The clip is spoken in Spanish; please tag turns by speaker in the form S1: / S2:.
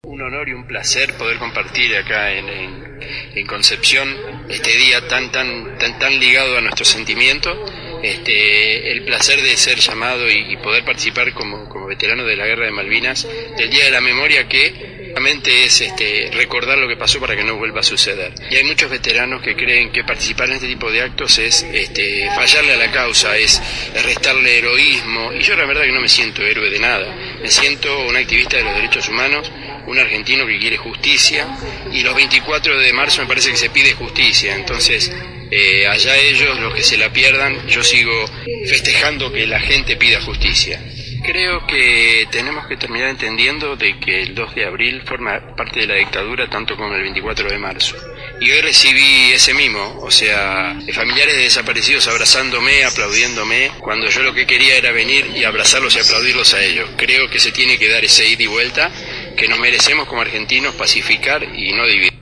S1: Un honor y un placer poder compartir acá en Concepción este día tan ligado a nuestros sentimientos, el placer de ser llamado y poder participar como veterano de la Guerra de Malvinas, del Día de la Memoria, que realmente es recordar lo que pasó para que no vuelva a suceder. Y hay muchos veteranos que creen que participar en este tipo de actos es fallarle a la causa, es restarle heroísmo, y yo la verdad que no me siento héroe de nada, me siento un activista de los derechos humanos, un argentino que quiere justicia, y los 24 de marzo me parece que se pide justicia. Entonces allá ellos, los que se la pierdan, yo sigo festejando que la gente pida justicia. Creo que tenemos que terminar entendiendo de que el 2 de abril forma parte de la dictadura tanto como el 24 de marzo. Y hoy recibí ese mimo, o sea, familiares de desaparecidos abrazándome, aplaudiéndome, cuando yo lo que quería era venir y abrazarlos y aplaudirlos a ellos. Creo que se tiene que dar ese ida y vuelta, que nos merecemos como argentinos pacificar y no dividir.